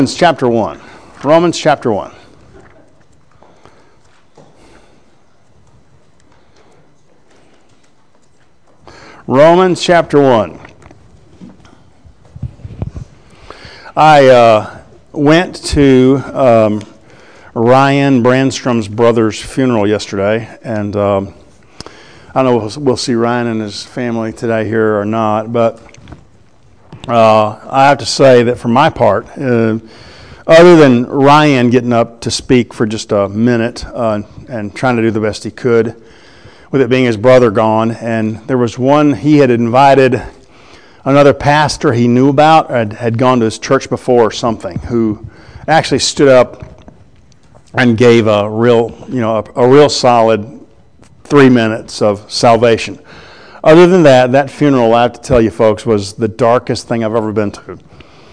Romans chapter 1. Romans chapter 1. Romans chapter 1. I went to Ryan Brandstrom's brother's funeral yesterday, and I don't know if we'll see Ryan and his family today here or not, but I have to say that for my part, other than Ryan getting up to speak for just a minute and trying to do the best he could, with it being his brother gone, and there was one, he had invited another pastor he knew about, had gone to his church before or something, who actually stood up and gave a real solid 3 minutes of salvation. Other than that, that funeral, I have to tell you folks, was the darkest thing I've ever been to.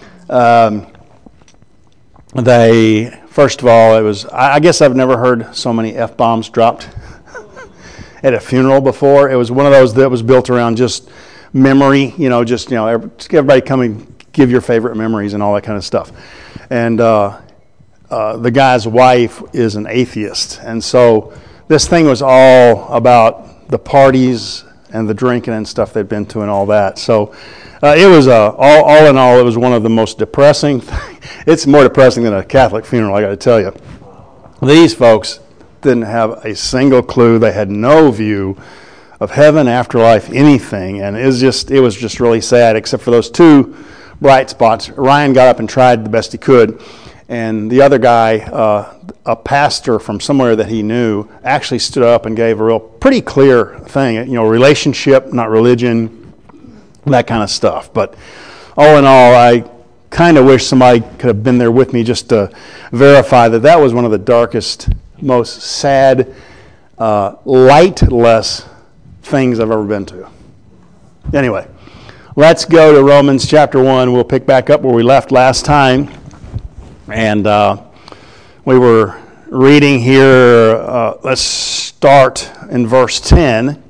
First of all, it was, I guess I've never heard so many F-bombs dropped at a funeral before. It was one of those that was built around just memory, just everybody come and give your favorite memories and all that kind of stuff. And the guy's wife is an atheist, and so this thing was all about the parties and the drinking and stuff they'd been to and all that. So it was all in all, it was one of the most depressing. It's more depressing than a Catholic funeral, I got to tell you. These folks didn't have a single clue. They had no view of heaven, afterlife, anything, and it was just really sad, except for those two bright spots. Ryan got up and tried the best he could, and the other guy, a pastor from somewhere that he knew, actually stood up and gave a pretty clear thing, relationship, not religion, that kind of stuff. But all in all, I kind of wish somebody could have been there with me just to verify that was one of the darkest, most sad, lightless things I've ever been to. Anyway, let's go to Romans chapter 1. We'll pick back up where we left last time. And we were reading here, let's start in verse 10.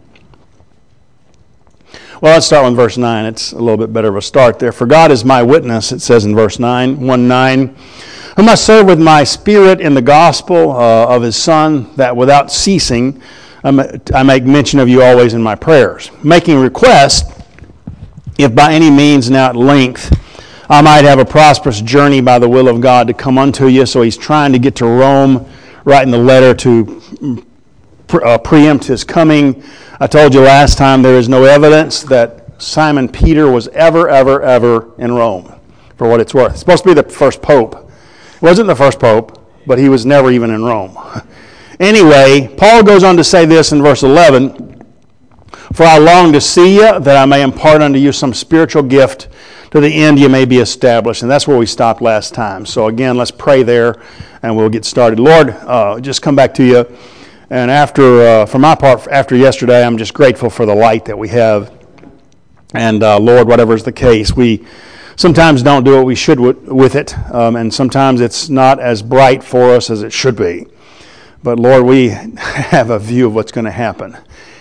Well, let's start with verse 9. It's a little bit better of a start there. For God is my witness, it says in verse 9, 1:9, whom I serve with my spirit in the gospel of his Son, that without ceasing I make mention of you always in my prayers, making request, if by any means now at length I might have a prosperous journey by the will of God to come unto you. So he's trying to get to Rome, writing the letter to preempt his coming. I told you last time there is no evidence that Simon Peter was ever in Rome, for what it's worth. It's supposed to be the first pope. It wasn't the first pope, but he was never even in Rome. Anyway, Paul goes on to say this in verse 11, for I long to see you, that I may impart unto you some spiritual gift, to the end you may be established. And that's where we stopped last time. So again, let's pray there, and we'll get started. Lord, just come back to you. And for my part, after yesterday, I'm just grateful for the light that we have. And Lord, whatever is the case, we sometimes don't do what we should with it. And sometimes it's not as bright for us as it should be. But Lord, we have a view of what's going to happen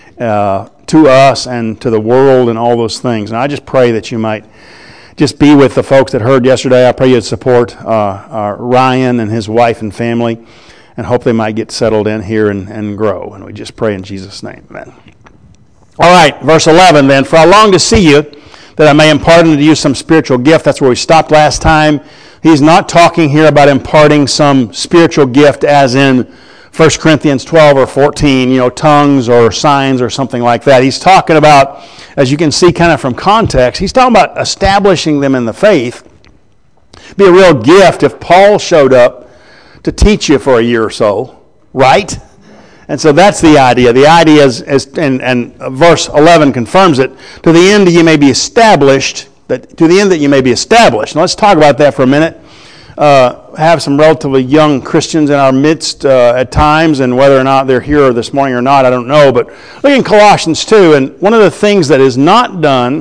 to us and to the world and all those things. And I just pray that you might just be with the folks that heard yesterday. I pray you'd support Ryan and his wife and family, and hope they might get settled in here and grow. And we just pray in Jesus' name. Amen. All right, verse 11 then. For I long to see you, that I may impart unto you some spiritual gift. That's where we stopped last time. He's not talking here about imparting some spiritual gift as in 1 Corinthians 12 or 14, tongues or signs or something like that. He's talking about, as you can see kind of from context, he's talking about establishing them in the faith. It'd be a real gift if Paul showed up to teach you for a year or so, right? And so that's the idea. The idea is and verse 11 confirms it, to the end that you may be established, Now let's talk about that for a minute. Have some relatively young Christians in our midst at times, and whether or not they're here this morning or not, I don't know. But look in Colossians 2, and one of the things that is not done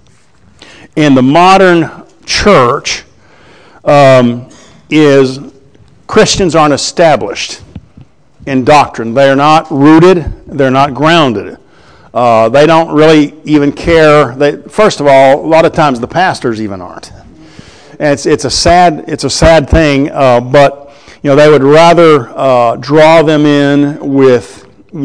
in the modern church is Christians aren't established in doctrine. They are not rooted. They're not grounded. They don't really even care. First of all, a lot of times the pastors even aren't. And it's a sad thing, but they would rather draw them in with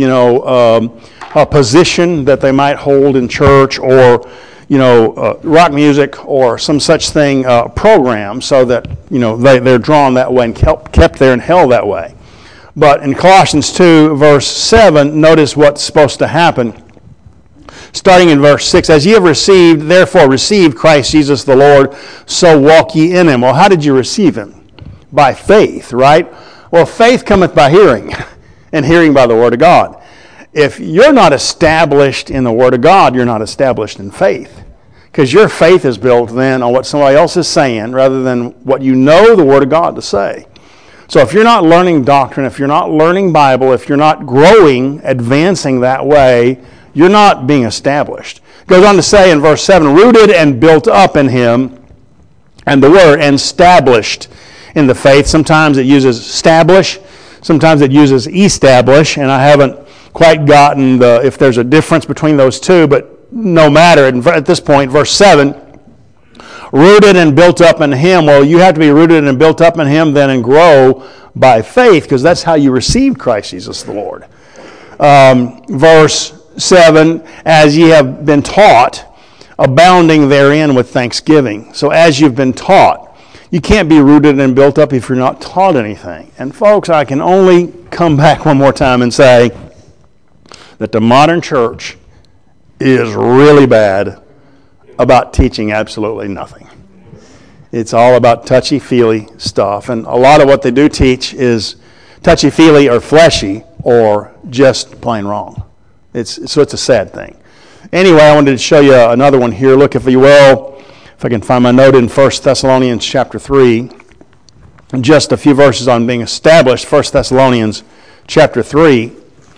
a position that they might hold in church, or rock music or some such thing program, so that they're drawn that way and kept there and held that way. But in Colossians 2 verse 7, notice what's supposed to happen. Starting in verse 6, as ye have therefore received Christ Jesus the Lord, so walk ye in him. Well, how did you receive him? By faith, right? Well, faith cometh by hearing, and hearing by the word of God. If you're not established in the word of God, you're not established in faith. Because your faith is built then on what somebody else is saying, rather than what you know the word of God to say. So if you're not learning doctrine, if you're not learning Bible, if you're not growing, advancing that way, you're not being established. It goes on to say in verse 7, rooted and built up in him, and the word, and established in the faith. Sometimes it uses establish, sometimes it uses establish, and I haven't quite gotten if there's a difference between those two, but no matter. At this point, verse 7, rooted and built up in him. Well, you have to be rooted and built up in him then and grow by faith, because that's how you receive Christ Jesus the Lord. Verse 7, as ye have been taught, abounding therein with thanksgiving. So as you've been taught, you can't be rooted and built up if you're not taught anything. And folks, I can only come back one more time and say that the modern church is really bad about teaching absolutely nothing. It's all about touchy-feely stuff. And a lot of what they do teach is touchy-feely or fleshy or just plain wrong. So it's a sad thing. Anyway, I wanted to show you another one here. Look, if you will, if I can find my note in 1 Thessalonians chapter 3, just a few verses on being established. 1 Thessalonians chapter 3.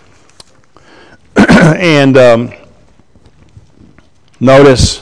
And notice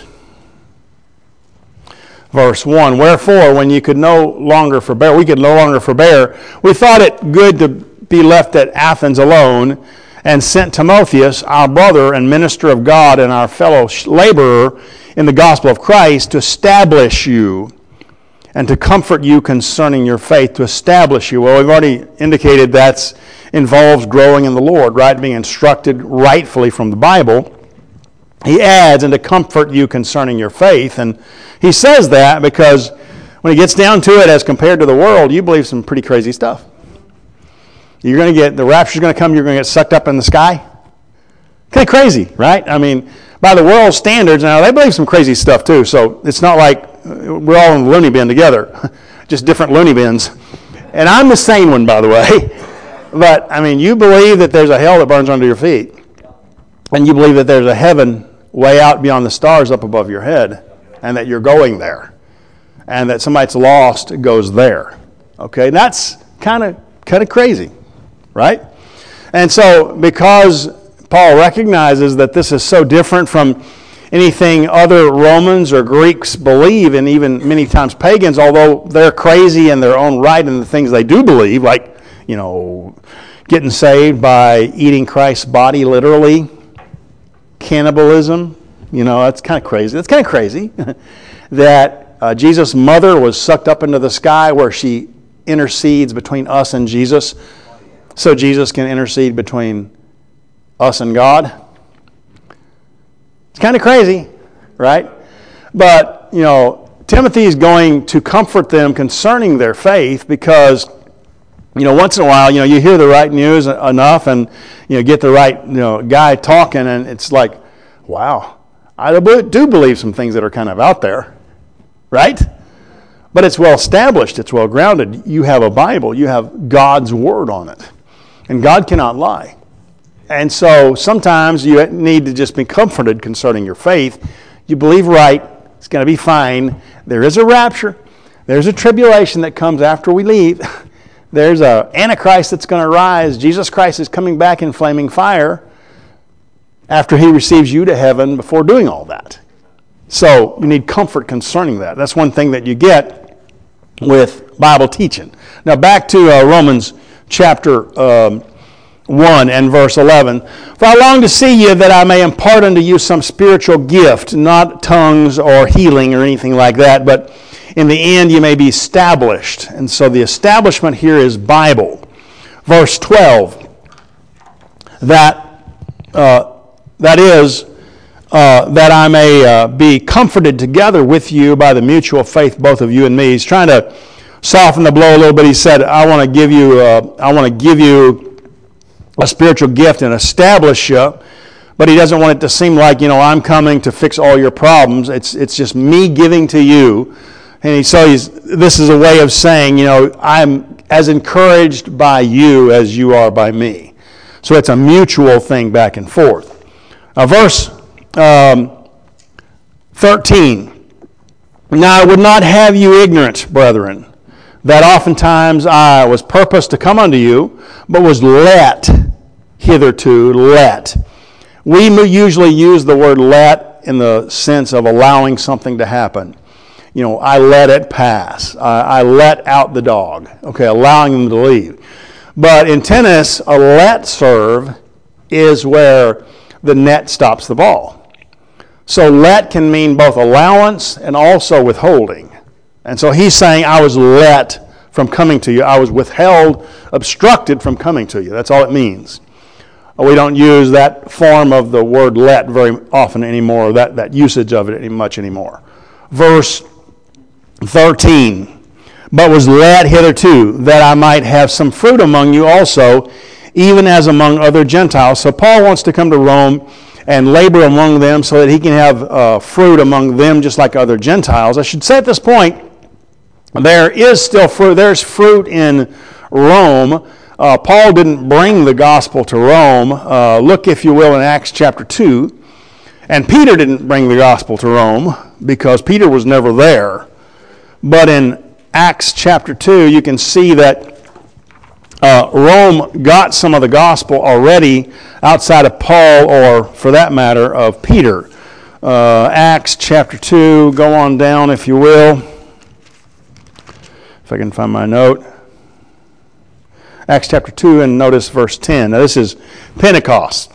verse 1. Wherefore, when you could no longer forbear, we thought it good to be left at Athens alone, and sent Timotheus, our brother and minister of God and our fellow laborer in the gospel of Christ, to establish you and to comfort you concerning your faith, to establish you. Well, we've already indicated that involves growing in the Lord, right? Being instructed rightfully from the Bible. He adds, and to comfort you concerning your faith. And he says that because when he gets down to it, as compared to the world, you believe some pretty crazy stuff. You're going to get, the rapture's going to come, you're going to get sucked up in the sky. Kind of crazy, right? I mean, by the world's standards, now they believe some crazy stuff too, so it's not like we're all in the loony bin together, just different loony bins. And I'm the sane one, by the way. But, I mean, you believe that there's a hell that burns under your feet, and you believe that there's a heaven way out beyond the stars up above your head, and that you're going there, and that somebody that's lost goes there. Okay, and that's kind of crazy. Right? And so, because Paul recognizes that this is so different from anything other Romans or Greeks believe, and even many times pagans, although they're crazy in their own right in the things they do believe, like, getting saved by eating Christ's body literally, cannibalism, that's kind of crazy. That's kind of crazy that Jesus' mother was sucked up into the sky where she intercedes between us and Jesus, so Jesus can intercede between us and God. It's kind of crazy, right? But, Timothy is going to comfort them concerning their faith because, once in a while, you hear the right news enough and, get the right, guy talking, and it's like, wow, I do believe some things that are kind of out there, right? But it's well established, it's well grounded. You have a Bible, you have God's Word on it. And God cannot lie. And so sometimes you need to just be comforted concerning your faith. You believe right, it's going to be fine. There is a rapture. There's a tribulation that comes after we leave. There's an Antichrist that's going to rise. Jesus Christ is coming back in flaming fire after he receives you to heaven before doing all that. So you need comfort concerning that. That's one thing that you get with Bible teaching. Now back to Romans chapter 1 and verse 11. For I long to see you that I may impart unto you some spiritual gift, not tongues or healing or anything like that, but in the end you may be established. And so the establishment here is Bible. Verse 12, that is, that I may be comforted together with you by the mutual faith, both of you and me. He's trying to soften the blow a little bit. He said, I want to give you a spiritual gift and establish you. But he doesn't want it to seem like, I'm coming to fix all your problems. It's just me giving to you. And this is a way of saying, I'm as encouraged by you as you are by me. So it's a mutual thing back and forth. Verse 13. Now I would not have you ignorant, brethren, that oftentimes I was purposed to come unto you, but was let. We usually use the word let in the sense of allowing something to happen. I let it pass. I let out the dog. Okay, allowing them to leave. But in tennis, a let serve is where the net stops the ball. So let can mean both allowance and also withholding. And so he's saying, I was let from coming to you. I was withheld, obstructed from coming to you. That's all it means. We don't use that form of the word let very often anymore, that usage of it much anymore. Verse 13, but was led hitherto, that I might have some fruit among you also, even as among other Gentiles. So Paul wants to come to Rome and labor among them so that he can have fruit among them just like other Gentiles. I should say at this point, there is still fruit. There's fruit in Rome. Paul didn't bring the gospel to Rome. Look, if you will, in Acts chapter 2. And Peter didn't bring the gospel to Rome because Peter was never there. But in Acts chapter 2, you can see that Rome got some of the gospel already outside of Paul, or for that matter, of Peter. Acts chapter 2, go on down if you will. If I can find my note. Acts chapter 2, and notice verse 10. Now this is Pentecost.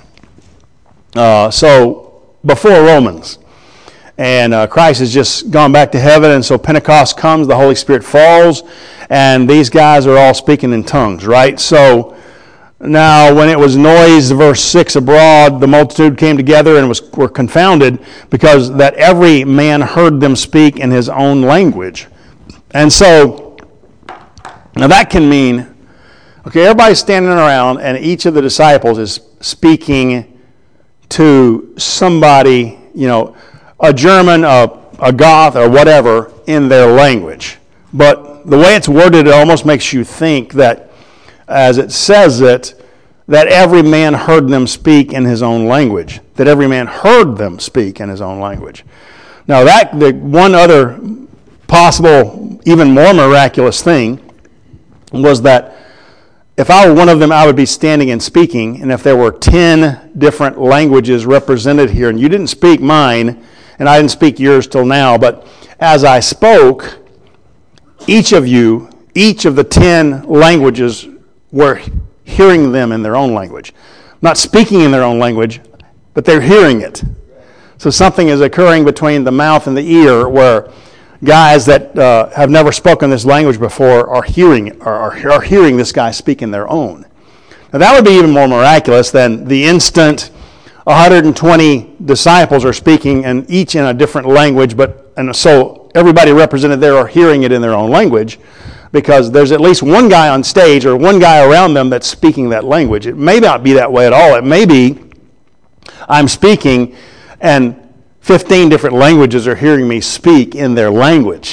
So before Romans. And Christ has just gone back to heaven, and so Pentecost comes, the Holy Spirit falls, and these guys are all speaking in tongues, right? So now when it was noised, verse 6, abroad, the multitude came together and were confounded, because that every man heard them speak in his own language. And so, now that can mean, okay, everybody's standing around, and each of the disciples is speaking to somebody, a German, a Goth, or whatever, in their language. But the way it's worded, it almost makes you think that, as it says it, that every man heard them speak in his own language. That every man heard them speak in his own language. Now, the one other possible, even more miraculous thing was that if I were one of them, I would be standing and speaking, and if there were 10 different languages represented here, and you didn't speak mine, and I didn't speak yours till now, but as I spoke, each of the 10 languages were hearing them in their own language. Not speaking in their own language, but they're hearing it. So something is occurring between the mouth and the ear where guys that have never spoken this language before are hearing this guy speak in their own. Now that would be even more miraculous than the instant 120 disciples are speaking, and each in a different language, and so everybody represented there are hearing it in their own language, because there's at least one guy on stage or one guy around them that's speaking that language. It may not be that way at all. It may be I'm speaking and 15 different languages are hearing me speak in their language.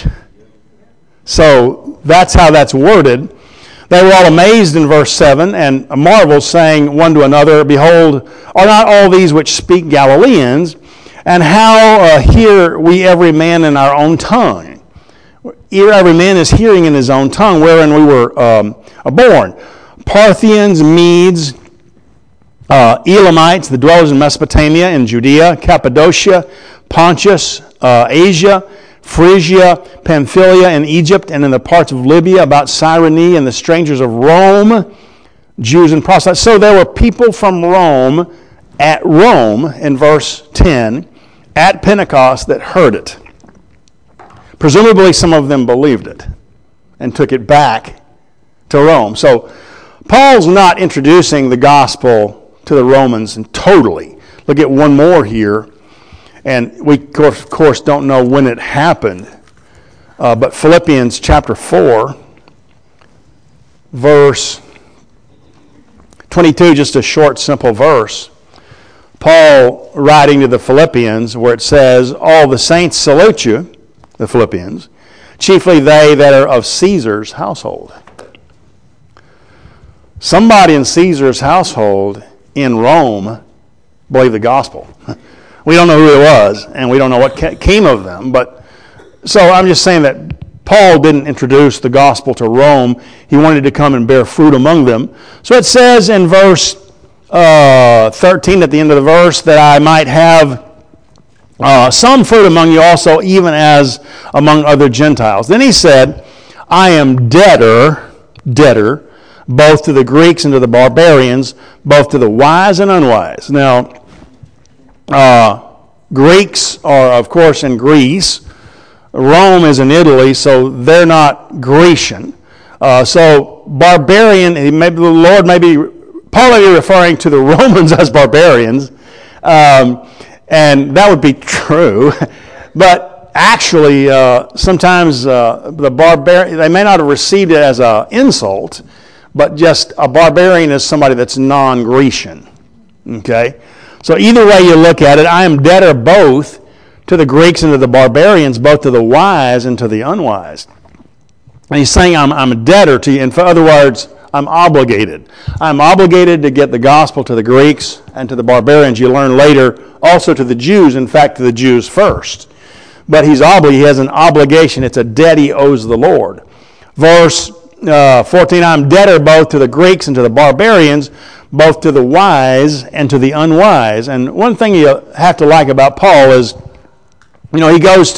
So that's how that's worded. They were all amazed in verse 7 and marveled, saying one to another, Behold, are not all these which speak Galileans? And how hear we every man in our own tongue? Every man is hearing in his own tongue, wherein we were born. Parthians, Medes, Elamites, the dwellers in Mesopotamia and Judea, Cappadocia, Pontus, Asia, Phrygia, Pamphylia, and Egypt, and in the parts of Libya about Cyrene, and the strangers of Rome, Jews and proselytes. So there were people from Rome, at Rome, in verse 10, at Pentecost, that heard it. Presumably some of them believed it and took it back to Rome. So Paul's not introducing the gospel to the Romans totally. Look at one more here. And we, of course, don't know when it happened. But Philippians chapter 4, verse 22, just a short, simple verse. Paul writing to the Philippians where it says, all the saints salute you, the Philippians, chiefly they that are of Caesar's household. Somebody in Caesar's household in Rome believed the gospel. We don't know who it was, and we don't know what came of them. But so I'm just saying that Paul didn't introduce the gospel to Rome. He wanted to come and bear fruit among them. So it says in verse 13 at the end of the verse that I might have some fruit among you also, even as among other Gentiles. Then he said, I am debtor, both to the Greeks and to the barbarians, both to the wise and unwise. Now, Greeks are, of course, in Greece. Rome is in Italy, so they're not Grecian. So barbarian, maybe the Lord may be partly referring to the Romans as barbarians, and that would be true. But actually, sometimes the barbarian, they may not have received it as an insult, but just a barbarian is somebody that's non-Grecian. Okay? So either way you look at it, I am debtor both to the Greeks and to the barbarians, both to the wise and to the unwise. And he's saying I'm a debtor to you. In other words, I'm obligated. I'm obligated to get the gospel to the Greeks and to the barbarians. You learn later, also to the Jews, in fact, to the Jews first. But he has an obligation. It's a debt he owes the Lord. Verse 14, I'm debtor both to the Greeks and to the barbarians, both to the wise and to the unwise. And one thing you have to like about Paul is, when he goes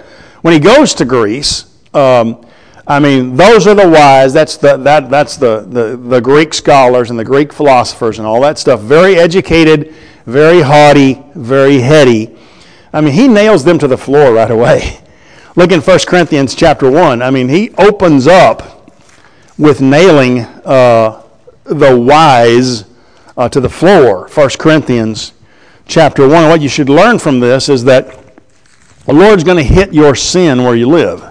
to Greece, those are the wise. That's the Greek scholars and the Greek philosophers and all that stuff. Very educated, very haughty, very heady. He nails them to the floor right away. Look in 1 Corinthians chapter 1. He opens up with nailing the wise to the floor. 1 Corinthians chapter 1. What you should learn from this is that the Lord's going to hit your sin where you live.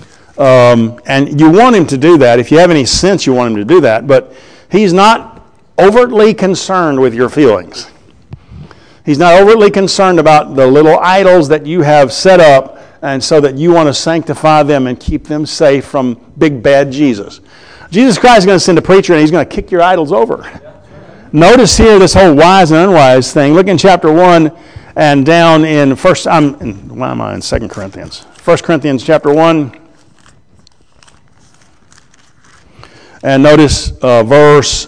And you want him to do that. If you have any sense, you want him to do that. But he's not overtly concerned with your feelings. He's not overtly concerned about the little idols that you have set up, and so that you want to sanctify them and keep them safe from big bad Jesus. Jesus Christ is going to send a preacher and he's going to kick your idols over. Notice here this whole wise and unwise thing. Look in chapter 1 and down in 2 Corinthians. 1 Corinthians chapter 1. And notice verse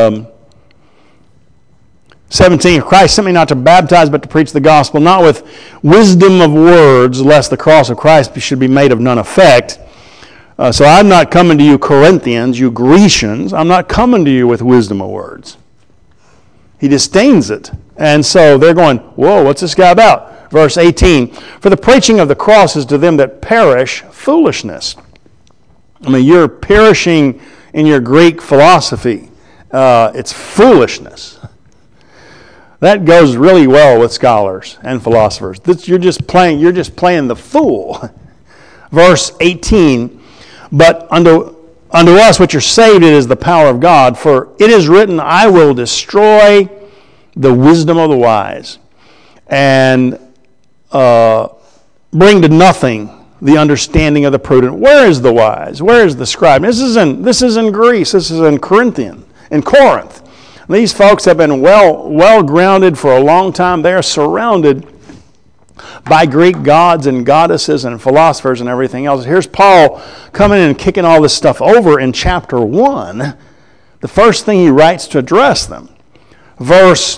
17. Christ sent me not to baptize, but to preach the gospel, not with wisdom of words, lest the cross of Christ should be made of none effect. So I'm not coming to you, Corinthians, you Grecians. I'm not coming to you with wisdom of words. He disdains it. And so they're going, whoa, what's this guy about? Verse 18. For the preaching of the cross is to them that perish foolishness. You're perishing in your Greek philosophy. It's foolishness. That goes really well with scholars and philosophers. You're just playing the fool. Verse 18. But unto us which are saved, it is the power of God. For it is written, I will destroy the wisdom of the wise, and bring to nothing the understanding of the prudent. Where is the wise? Where is the scribe? This is in Greece. This is in Corinth. These folks have been well grounded for a long time. They are surrounded by Greek gods and goddesses and philosophers and everything else. Here's Paul coming in and kicking all this stuff over in chapter 1. The first thing he writes to address them. Verse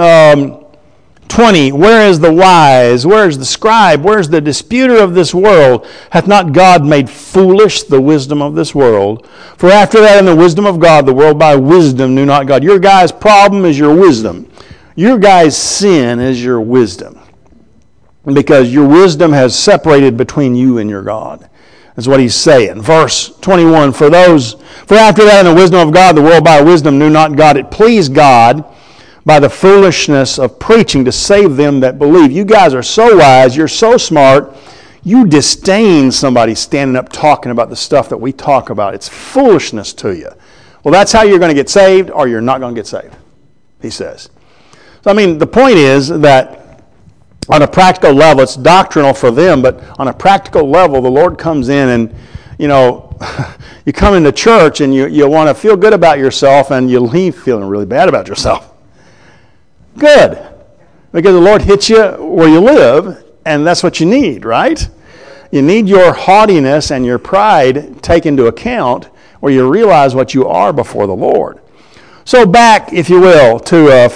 20, where is the wise? Where is the scribe? Where is the disputer of this world? Hath not God made foolish the wisdom of this world? For after that in the wisdom of God, the world by wisdom knew not God. Your guy's problem is your wisdom. Your guy's sin is your wisdom. because your wisdom has separated between you and your God. That's what he's saying. Verse 21, For after that in the wisdom of God, the world by wisdom knew not God. It pleased God by the foolishness of preaching to save them that believe. You guys are so wise, you're so smart, you disdain somebody standing up talking about the stuff that we talk about. It's foolishness to you. Well, that's how you're going to get saved, or you're not going to get saved, he says. So, the point is that on a practical level, it's doctrinal for them, but on a practical level, the Lord comes in and, you come into church and you want to feel good about yourself, and you leave feeling really bad about yourself. Good. Because the Lord hits you where you live, and that's what you need, right? You need your haughtiness and your pride taken into account, where you realize what you are before the Lord. So back, if you will, to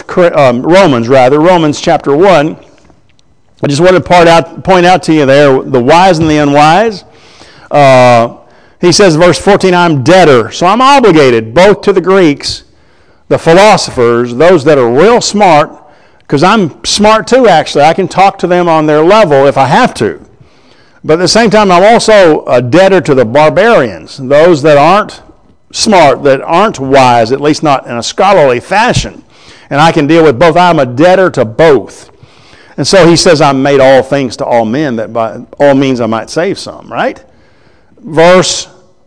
Romans chapter 1. I just wanted to point out to you there, the wise and the unwise. He says, verse 14, I'm debtor. So I'm obligated both to the Greeks, the philosophers, those that are real smart, because I'm smart too, actually. I can talk to them on their level if I have to. But at the same time, I'm also a debtor to the barbarians, those that aren't smart, that aren't wise, at least not in a scholarly fashion. And I can deal with both. I'm a debtor to both. And so he says, I'm made all things to all men, that by all means I might save some, right? Verse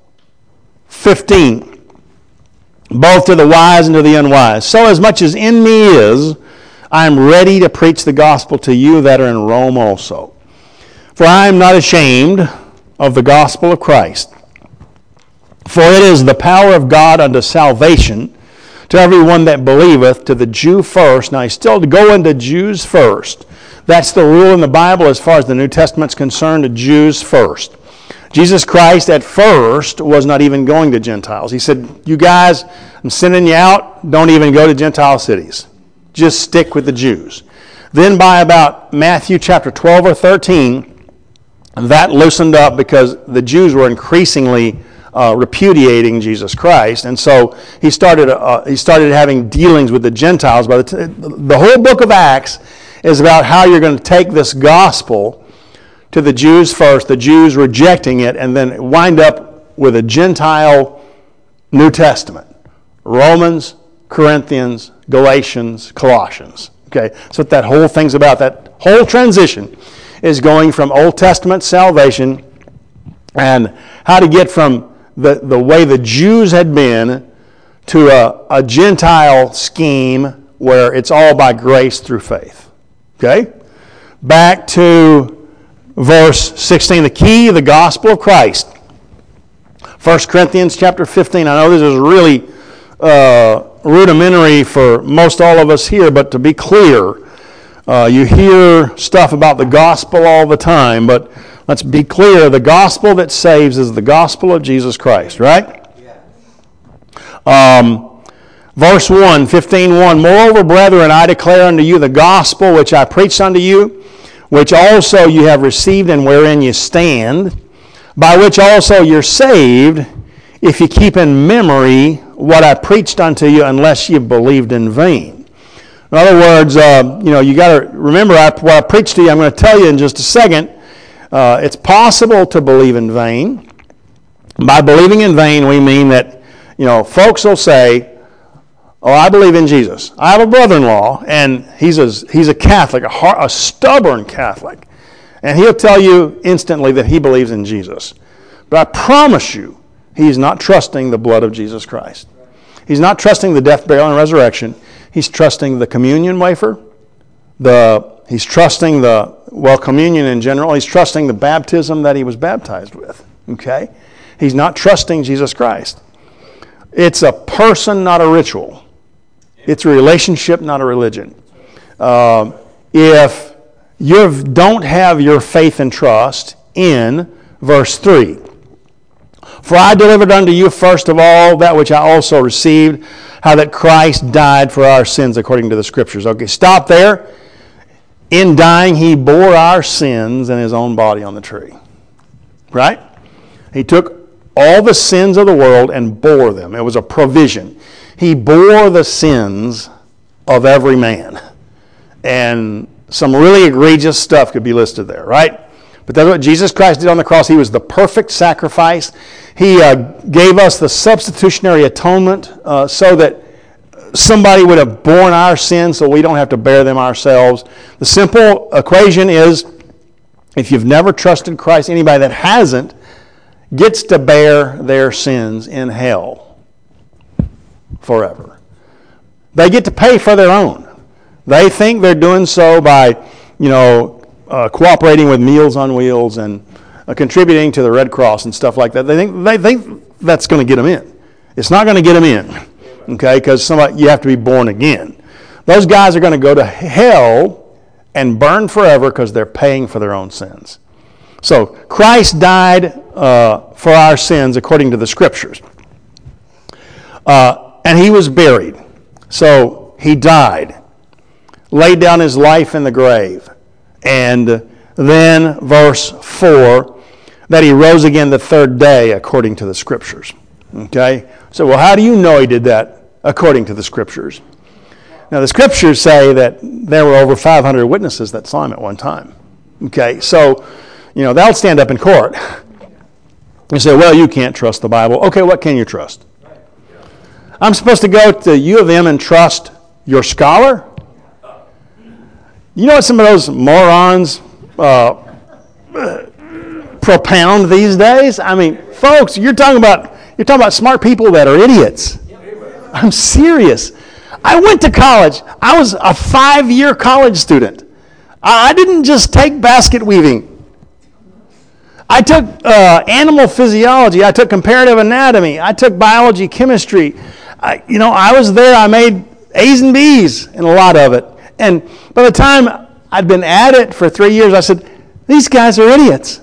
15, both to the wise and to the unwise. So as much as in me is, I am ready to preach the gospel to you that are in Rome also. For I am not ashamed of the gospel of Christ. For it is the power of God unto salvation to everyone that believeth, to the Jew first. Now, he's still to go into Jews first. That's the rule in the Bible as far as the New Testament's concerned, to Jews first. Jesus Christ at first was not even going to Gentiles. He said, you guys, I'm sending you out. Don't even go to Gentile cities. Just stick with the Jews. Then by about Matthew chapter 12 or 13, that loosened up because the Jews were increasingly repudiating Jesus Christ, and so he started having dealings with the Gentiles. The whole book of Acts is about how you're going to take this gospel to the Jews first, the Jews rejecting it, and then wind up with a Gentile New Testament. Romans, Corinthians, Galatians, Colossians. Okay, that's what that whole thing's about. That whole transition is going from Old Testament salvation and how to get from the way the Jews had been to a Gentile scheme where it's all by grace through faith. Okay? Back to verse 16, the key, the gospel of Christ. 1 Corinthians chapter 15. I know this is really rudimentary for most all of us here, but to be clear, you hear stuff about the gospel all the time, but let's be clear, the gospel that saves is the gospel of Jesus Christ, right? Yeah. Verse 1, 15:1, Moreover, brethren, I declare unto you the gospel which I preached unto you, which also you have received and wherein you stand, by which also you're saved, if you keep in memory what I preached unto you, unless you believed in vain. In other words, you got to remember what I preached to you. I'm going to tell you in just a second. It's possible to believe in vain. By believing in vain, we mean that, folks will say, oh, I believe in Jesus. I have a brother-in-law, and he's a Catholic, a stubborn Catholic. And he'll tell you instantly that he believes in Jesus. But I promise you, he's not trusting the blood of Jesus Christ. He's not trusting the death, burial, and resurrection. He's trusting the communion wafer. He's trusting communion in general. He's trusting the baptism that he was baptized with. Okay? He's not trusting Jesus Christ. It's a person, not a ritual. It's a relationship, not a religion. If you don't have your faith and trust in verse 3, For I delivered unto you first of all that which I also received, how that Christ died for our sins according to the Scriptures. Okay, stop there. In dying, he bore our sins in his own body on the tree. Right? He took all the sins of the world and bore them. It was a provision. He bore the sins of every man. And some really egregious stuff could be listed there, right? But that's what Jesus Christ did on the cross. He was the perfect sacrifice. He gave us the substitutionary atonement so that somebody would have borne our sins so we don't have to bear them ourselves. The simple equation is, if you've never trusted Christ, anybody that hasn't gets to bear their sins in hell forever. They get to pay for their own. They think they're doing so by, cooperating with Meals on Wheels and contributing to the Red Cross and stuff like that. They think that's going to get them in. It's not going to get them in, okay? Because you have to be born again. Those guys are going to go to hell and burn forever because they're paying for their own sins. So Christ died for our sins according to the Scriptures, and he was buried. So he died, laid down his life in the grave. And then, verse 4, that he rose again the third day according to the Scriptures. Okay? So, well, how do you know he did that according to the Scriptures? Now, the Scriptures say that there were over 500 witnesses that saw him at one time. Okay? So, they'll stand up in court and say, well, you can't trust the Bible. Okay, what can you trust? I'm supposed to go to U of M and trust your scholar? You know what some of those morons propound these days? I mean, folks, you're talking about smart people that are idiots. I'm serious. I went to college. I was a 5-year college student. I didn't just take basket weaving. I took animal physiology. I took comparative anatomy. I took biology, chemistry. I was there. I made A's and B's in a lot of it. And by the time I'd been at it for 3 years, I said, these guys are idiots.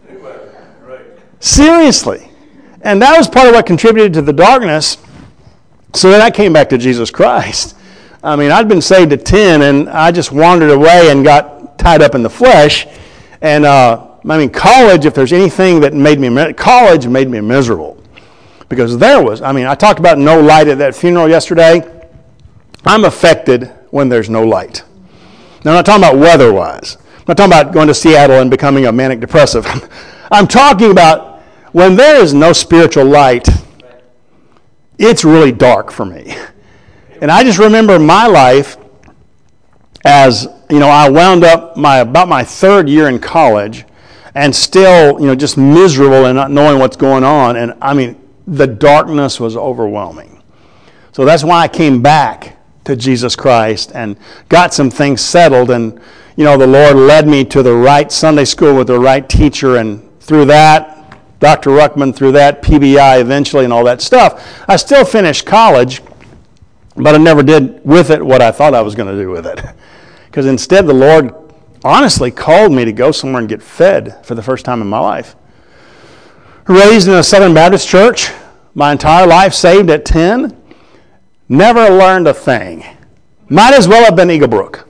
Seriously. And that was part of what contributed to the darkness, so that I came back to Jesus Christ. I mean, I'd been saved at 10, and I just wandered away and got tied up in the flesh. And, college, if there's anything that college made me miserable. Because I talked about no light at that funeral yesterday. I'm affected when there's no light. Now, I'm not talking about weather-wise. I'm not talking about going to Seattle and becoming a manic depressive. I'm talking about when there is no spiritual light, it's really dark for me. And I just remember my life as, I wound up about my third year in college and still, just miserable and not knowing what's going on. And, the darkness was overwhelming. So that's why I came back to Jesus Christ and got some things settled, and the Lord led me to the right Sunday school with the right teacher, and through that, Dr. Ruckman, through that, PBI eventually and all that stuff. I still finished college, but I never did with it what I thought I was going to do with it. Because instead the Lord honestly called me to go somewhere and get fed for the first time in my life. Raised in a Southern Baptist church, my entire life, saved at 10. Never learned a thing. Might as well have been Eagle Brook.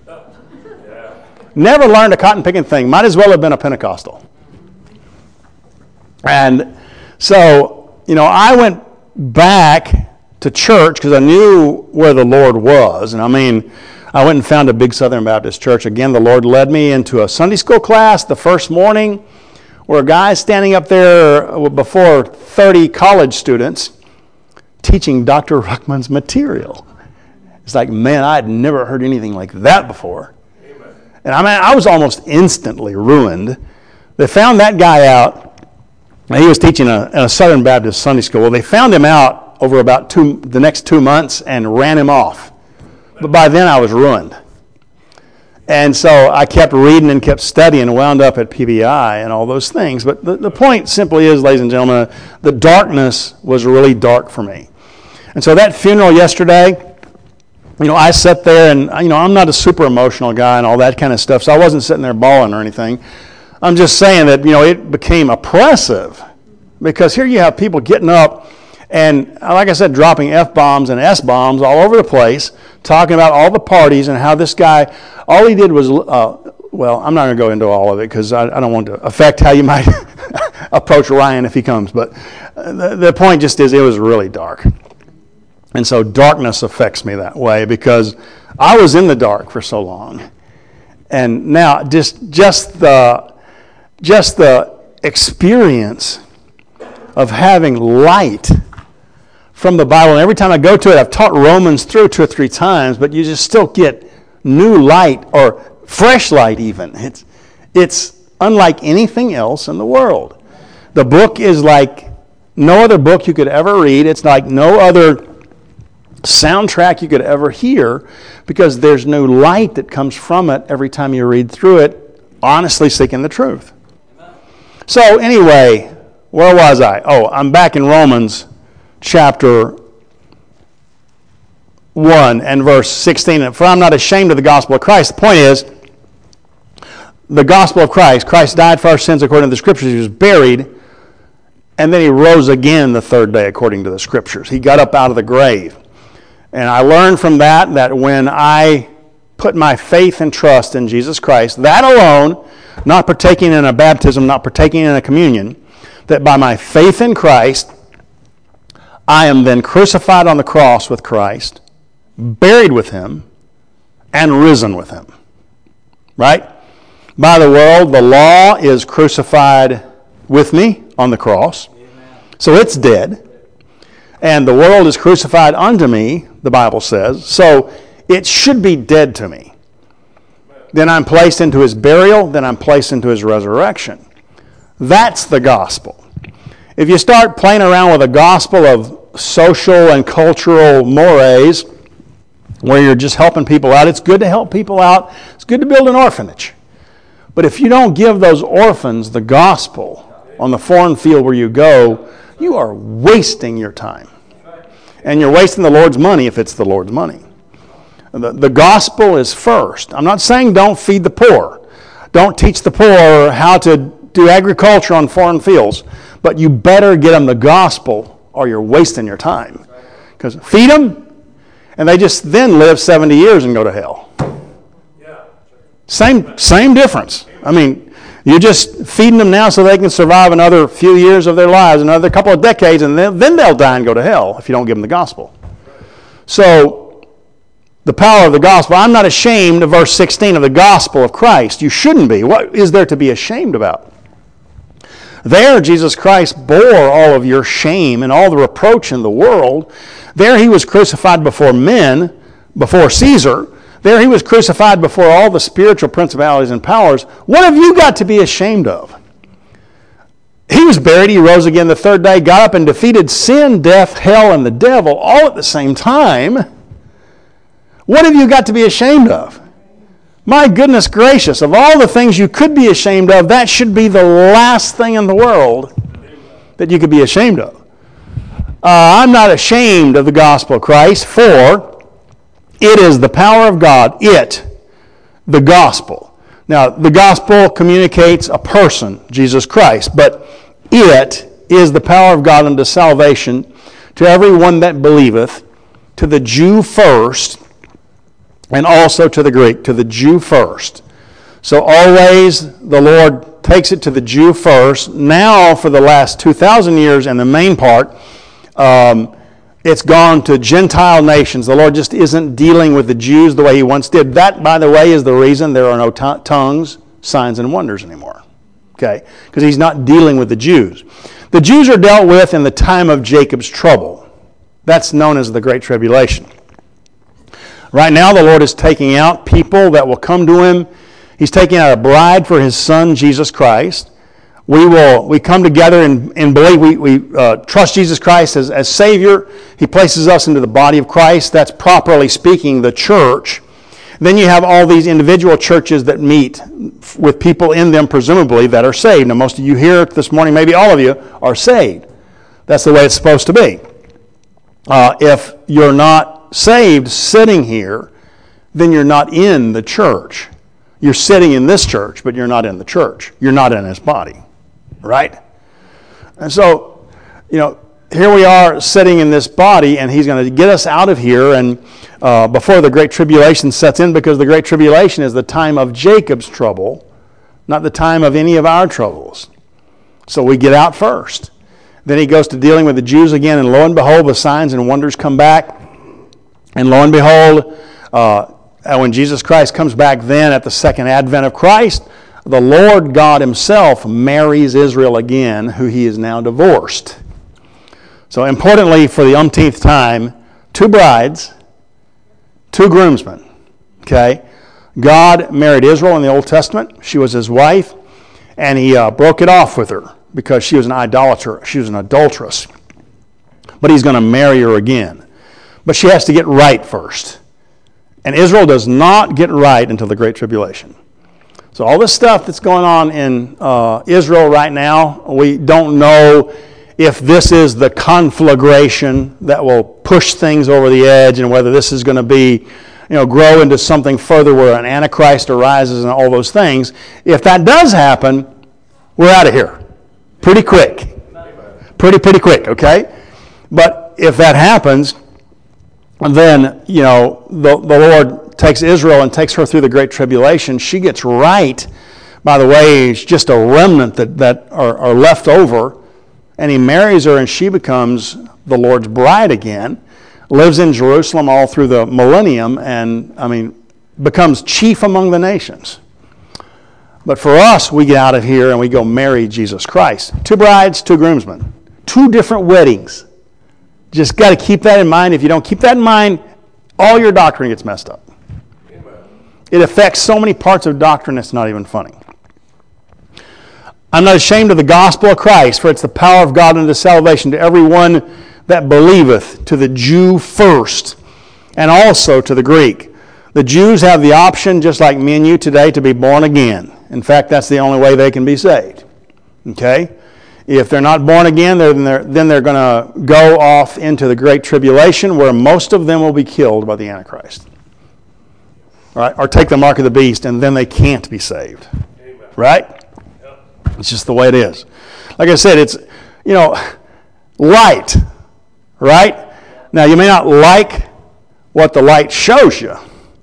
Never learned a cotton picking thing. Might as well have been a Pentecostal. And so, I went back to church because I knew where the Lord was. And I went and found a big Southern Baptist church. Again, the Lord led me into a Sunday school class the first morning where a guy's standing up there before 30 college students teaching Dr. Ruckman's material. It's like, man, I had never heard anything like that before. Amen. And I was almost instantly ruined. They found that guy out. He was teaching a Southern Baptist Sunday school. Well, they found him out over about the next 2 months and ran him off. But by then I was ruined. And so I kept reading and kept studying and wound up at PBI and all those things. But the point simply is, ladies and gentlemen, the darkness was really dark for me. And so that funeral yesterday, I sat there and, I'm not a super emotional guy and all that kind of stuff, so I wasn't sitting there bawling or anything. I'm just saying that, it became oppressive because here you have people getting up and, like I said, dropping F-bombs and S-bombs all over the place, talking about all the parties and how this guy, all he did was, I'm not going to go into all of it because I don't want to affect how you might approach Ryan if he comes. But the point just is it was really dark. And so darkness affects me that way because I was in the dark for so long. And now just the experience of having light from the Bible. And every time I go to it, I've taught Romans through 2 or 3 times, but you just still get new light, or fresh light even. It's unlike anything else in the world. The book is like no other book you could ever read. It's like no other soundtrack you could ever hear, because there's new light that comes from it every time you read through it, honestly seeking the truth. So anyway, where was I? Oh, I'm back in Romans chapter 1 and verse 16. For I'm not ashamed of the gospel of Christ. The point is, the gospel of Christ, Christ died for our sins according to the Scriptures. He was buried, and then he rose again the third day according to the Scriptures. He got up out of the grave. And I learned from that when I put my faith and trust in Jesus Christ, that alone, not partaking in a baptism, not partaking in a communion, that by my faith in Christ, I am then crucified on the cross with Christ, buried with him, and risen with him. Right? By the world, the law is crucified with me on the cross. So it's dead. And the world is crucified unto me, the Bible says. So it should be dead to me. Then I'm placed into his burial. Then I'm placed into his resurrection. That's the gospel. If you start playing around with a gospel of social and cultural mores, where you're just helping people out, it's good to help people out. It's good to build an orphanage. But if you don't give those orphans the gospel on the foreign field where you go, you are wasting your time. And you're wasting the Lord's money if it's the Lord's money. The gospel is first. I'm not saying don't feed the poor. Don't teach the poor how to do agriculture on foreign fields. But you better get them the gospel or you're wasting your time. Because feed them, and they just then live 70 years and go to hell. Same difference. I mean, you're just feeding them now so they can survive another few years of their lives, another couple of decades, and then they'll die and go to hell if you don't give them the gospel. So, the power of the gospel. I'm not ashamed of verse 16 of the gospel of Christ. You shouldn't be. What is there to be ashamed about? There, Jesus Christ bore all of your shame and all the reproach in the world. There he was crucified before men, before Caesar. There he was crucified before all the spiritual principalities and powers. What have you got to be ashamed of? He was buried, he rose again the third day, got up and defeated sin, death, hell, and the devil all at the same time. What have you got to be ashamed of? My goodness gracious, of all the things you could be ashamed of, that should be the last thing in the world that you could be ashamed of. I'm not ashamed of the gospel of Christ, for it is the power of God, the gospel. Now, the gospel communicates a person, Jesus Christ, but it is the power of God unto salvation to everyone that believeth, to the Jew first, and also to the Greek, to the Jew first. So always the Lord takes it to the Jew first. Now, for the last 2,000 years, and the main part, it's gone to Gentile nations. The Lord just isn't dealing with the Jews the way he once did. That, by the way, is the reason there are no tongues, signs, and wonders anymore. Okay? Because he's not dealing with the Jews. The Jews are dealt with in the time of Jacob's trouble. That's known as the Great Tribulation. Right now, the Lord is taking out people that will come to him. He's taking out a bride for his Son, Jesus Christ. We come together and believe. We trust Jesus Christ as Savior. He places us into the body of Christ. That's properly speaking the church. Then you have all these individual churches that meet with people in them, presumably, that are saved. Now, most of you here this morning, maybe all of you, are saved. That's the way it's supposed to be. If you're not saved sitting here, then you're not in the church. You're sitting in this church, but you're not in the church. You're not in his body. Right? And so, here we are sitting in this body, and he's going to get us out of here and before the Great Tribulation sets in, because the Great Tribulation is the time of Jacob's trouble, not the time of any of our troubles. So we get out first. Then he goes to dealing with the Jews again, and lo and behold, the signs and wonders come back. And lo and behold, when Jesus Christ comes back then at the second advent of Christ, the Lord God himself marries Israel again, who he is now divorced. So importantly, for the umpteenth time, 2 brides, 2 groomsmen. Okay? God married Israel in the Old Testament. She was his wife, and he broke it off with her because she was an idolater. She was an adulteress. But he's going to marry her again. But she has to get right first. And Israel does not get right until the Great Tribulation. So all this stuff that's going on in Israel right now, we don't know if this is the conflagration that will push things over the edge, and whether this is going to be, grow into something further where an Antichrist arises and all those things. If that does happen, we're out of here pretty quick. Pretty quick, okay? But if that happens, then, the Lord takes Israel and takes her through the Great Tribulation. She gets right. By the way, it's just a remnant that are left over. And he marries her, and she becomes the Lord's bride again, lives in Jerusalem all through the millennium, and, becomes chief among the nations. But for us, we get out of here and we go marry Jesus Christ. 2 brides, 2 groomsmen. 2 different weddings. Just got to keep that in mind. If you don't keep that in mind, all your doctrine gets messed up. Amen. It affects so many parts of doctrine, it's not even funny. I'm not ashamed of the gospel of Christ, for it's the power of God unto salvation to everyone that believeth, to the Jew first, and also to the Greek. The Jews have the option, just like me and you today, to be born again. In fact, that's the only way they can be saved. Okay? If they're not born again, then they're going to go off into the Great Tribulation, where most of them will be killed by the Antichrist. All right? Or take the mark of the beast, and then they can't be saved. Amen. Right? It's just the way it is. Like I said, it's, light, right? Now, you may not like what the light shows you,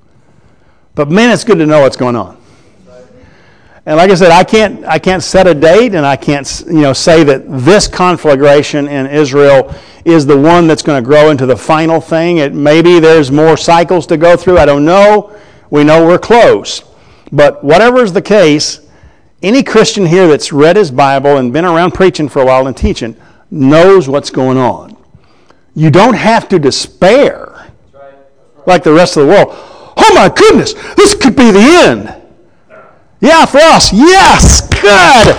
but man, it's good to know what's going on. And like I said, I can't set a date, and I can't, say that this conflagration in Israel is the one that's going to grow into the final thing. Maybe there's more cycles to go through. I don't know. We know we're close. But whatever is the case, any Christian here that's read his Bible and been around preaching for a while and teaching knows what's going on. You don't have to despair like the rest of the world. Oh my goodness, this could be the end. Yeah, for us, yes, good.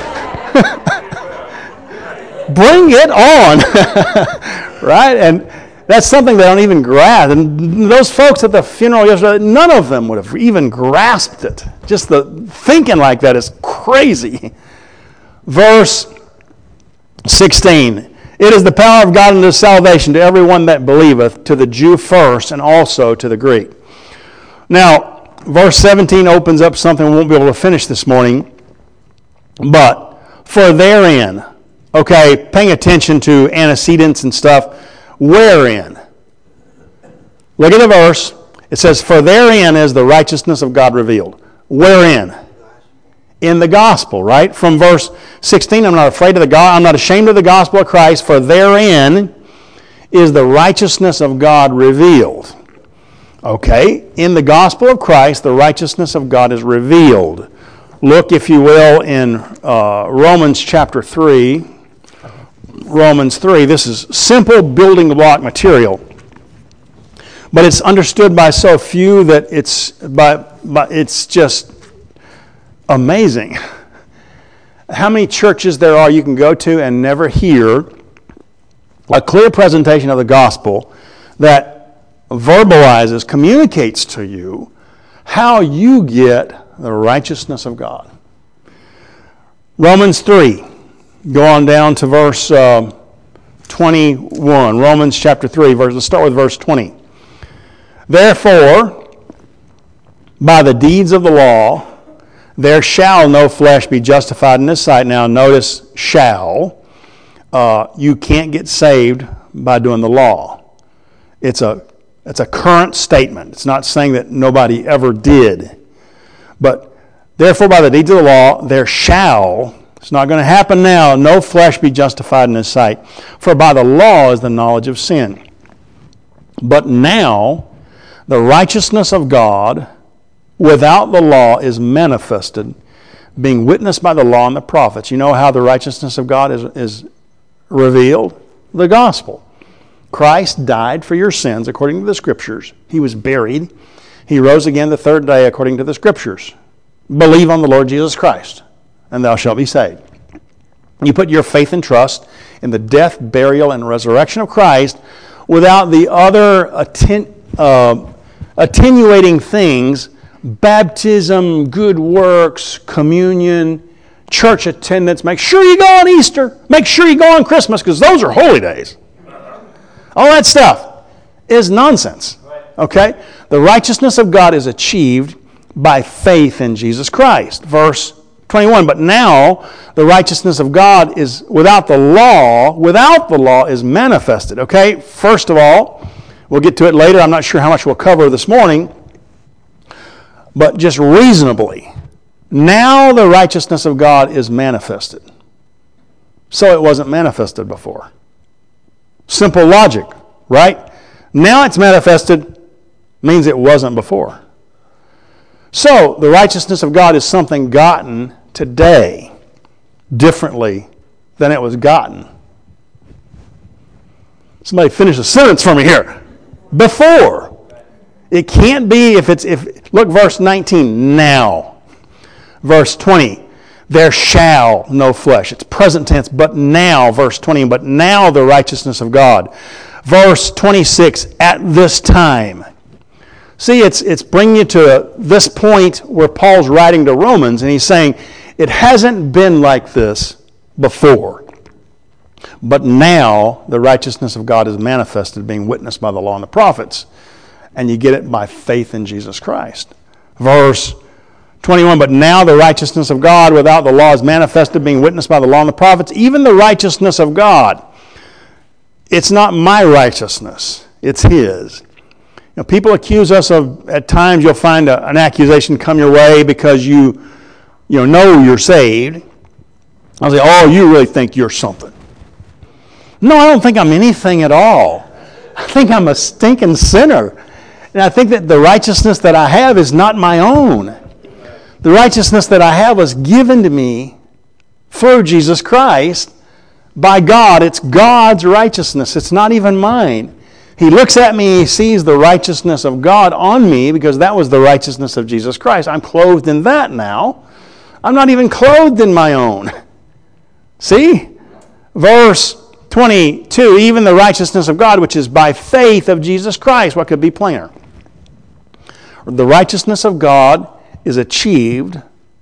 Bring it on. Right? And that's something they don't even grasp. And those folks at the funeral yesterday, none of them would have even grasped it. Just the thinking like that is crazy. Verse 16. It is the power of God unto salvation to everyone that believeth, to the Jew first, and also to the Greek. Now, verse 17 opens up something we won't be able to finish this morning. But, for therein, okay, paying attention to antecedents and stuff, wherein? Look at the verse. It says, for therein is the righteousness of God revealed. Wherein? In the gospel, right? From verse 16, I'm not ashamed of the gospel of Christ, for therein is the righteousness of God revealed. Okay, in the gospel of Christ, the righteousness of God is revealed. Look, if you will, in Romans chapter 3. Romans 3. This is simple building block material, but it's understood by so few that it's just amazing how many churches there are you can go to and never hear a clear presentation of the gospel that verbalizes, communicates to you how you get the righteousness of God. Romans 3. Go on down to verse 21. Romans chapter 3. Let's start with verse 20. Therefore, by the deeds of the law, there shall no flesh be justified in His sight. Now, notice shall. You can't get saved by doing the law. It's a current statement. It's not saying that nobody ever did. But therefore, by the deeds of the law, there shall, it's not going to happen now, no flesh be justified in His sight. For by the law is the knowledge of sin. But now The righteousness of God without the law is manifested, being witnessed by the law and the prophets. You know how the righteousness of God is revealed? The gospel. Christ died for your sins according to the Scriptures. He was buried. He rose again the third day according to the Scriptures. Believe on the Lord Jesus Christ, and thou shalt be saved. You put your faith and trust in the death, burial, and resurrection of Christ without the other attenuating things: baptism, good works, communion, church attendance. Make sure you go on Easter. Make sure you go on Christmas, because those are holy days. All that stuff is nonsense. Okay? The righteousness of God is achieved by faith in Jesus Christ. Verse 21, but now the righteousness of God is without the law is manifested. Okay? First of all, we'll get to it later. I'm not sure how much we'll cover this morning. But just reasonably, now the righteousness of God is manifested. So it wasn't manifested before. Simple logic, right? Now it's manifested means it wasn't before. So the righteousness of God is something gotten today differently than it was gotten. Somebody finish a sentence for me here. Before. It can't be look, verse 19, now. Verse 20, there shall no flesh. It's present tense, but now, verse 20, but now the righteousness of God. Verse 26, at this time. See, it's bringing you to this point where Paul's writing to Romans, and he's saying, it hasn't been like this before. But now the righteousness of God is manifested, being witnessed by the law and the prophets. And you get it by faith in Jesus Christ. Verse 21, but now the righteousness of God without the law is manifested, being witnessed by the law and the prophets, even the righteousness of God. It's not my righteousness, it's His. You know, people accuse us of, at times you'll find an accusation come your way because you know you're saved. I'll say, oh, you really think you're something. No, I don't think I'm anything at all. I think I'm a stinking sinner. And I think that the righteousness that I have is not my own. The righteousness that I have was given to me through Jesus Christ by God. It's God's righteousness. It's not even mine. He looks at me, he sees the righteousness of God on me because that was the righteousness of Jesus Christ. I'm clothed in that now. I'm not even clothed in my own. See? Verse 22, even the righteousness of God, which is by faith of Jesus Christ. What could be plainer? The righteousness of God is achieved,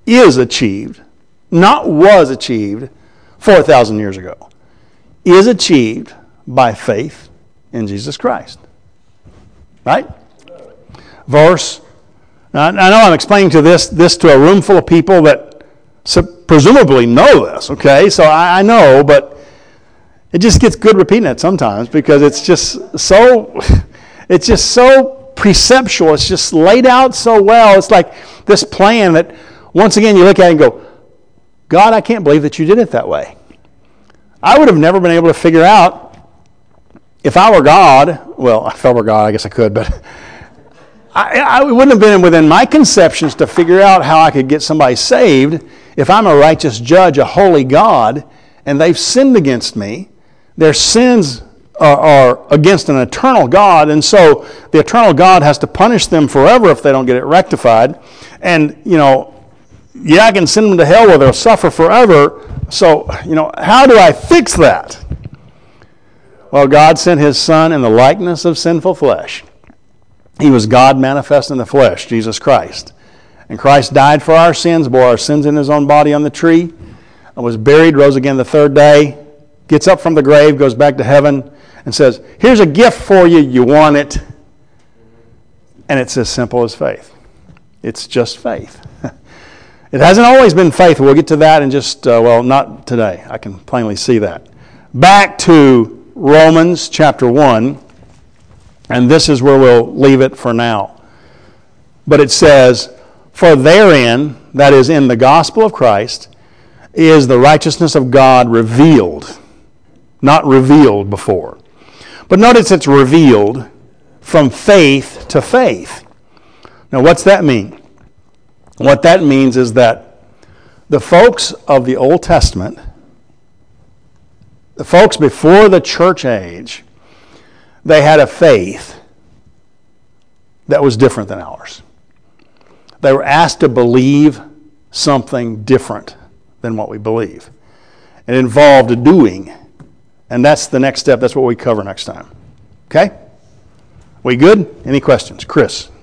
not was achieved 4,000 years ago, is achieved by faith in Jesus Christ. Right? Verse, I know I'm explaining this to a room full of people that presumably know this, okay? So I know, but it just gets good repeating it sometimes because it's just so preceptual. It's just laid out so well. It's like this plan that once again you look at it and go, God, I can't believe that you did it that way. I would have never been able to figure out if I were God. Well, if I were God, I guess I could, but I wouldn't have been within my conceptions to figure out how I could get somebody saved if I'm a righteous judge, a holy God, and they've sinned against me. Their sins are against an eternal God, and so the eternal God has to punish them forever if they don't get it rectified. And, I can send them to hell where they'll suffer forever. So, how do I fix that? Well, God sent His Son in the likeness of sinful flesh. He was God manifest in the flesh, Jesus Christ. And Christ died for our sins, bore our sins in His own body on the tree, and was buried, rose again the third day, gets up from the grave, goes back to heaven, and says, here's a gift for you, you want it. And it's as simple as faith. It's just faith. It hasn't always been faith. We'll get to that in just, not today. I can plainly see that. Back to Romans chapter 1, and this is where we'll leave it for now. But it says, for therein, that is in the gospel of Christ, is the righteousness of God revealed. Not revealed before. But notice it's revealed from faith to faith. Now, what's that mean? What that means is that the folks of the Old Testament, the folks before the church age, they had a faith that was different than ours. They were asked to believe something different than what we believe. It involved a doing. And that's the next step. That's what we cover next time. Okay? We good? Any questions? Chris?